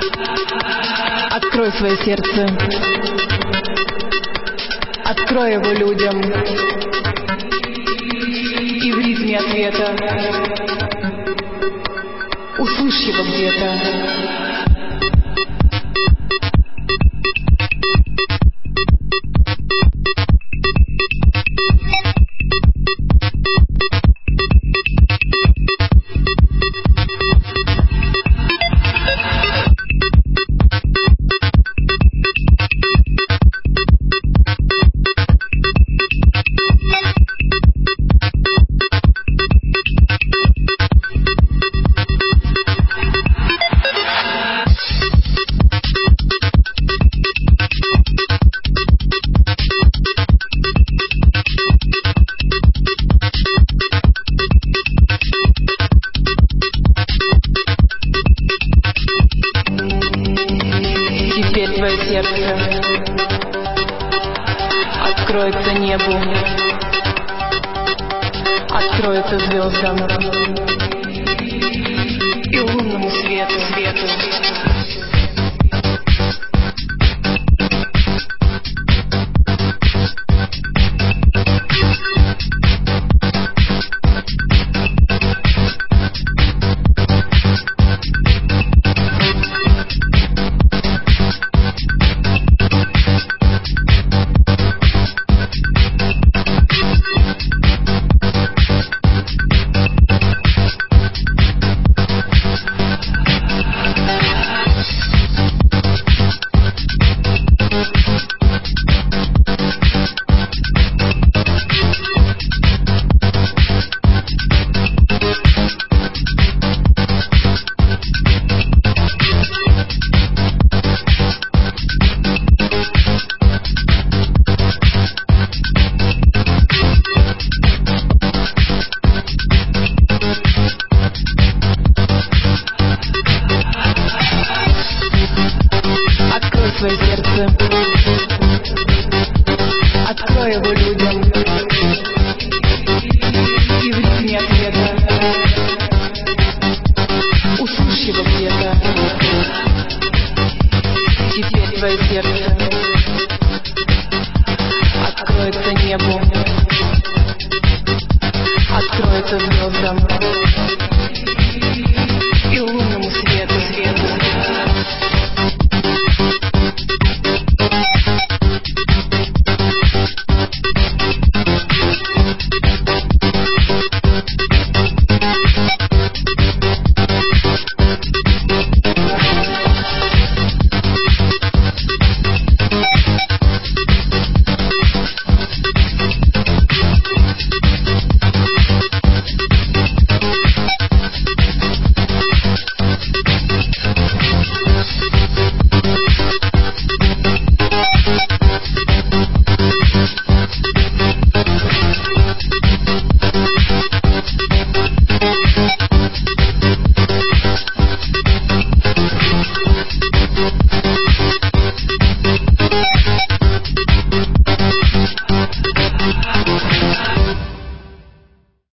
Открой свое сердце, открой его людям, и в ритме ответа услышь его где-то. Теперь твое сердце откроется небу, откроется звездам и лунному свету. Свое сердце, открой его людям, и в ритме ответа услышь его где-то. Теперь твое сердце откроется небу, откроется звездам и лунному свету.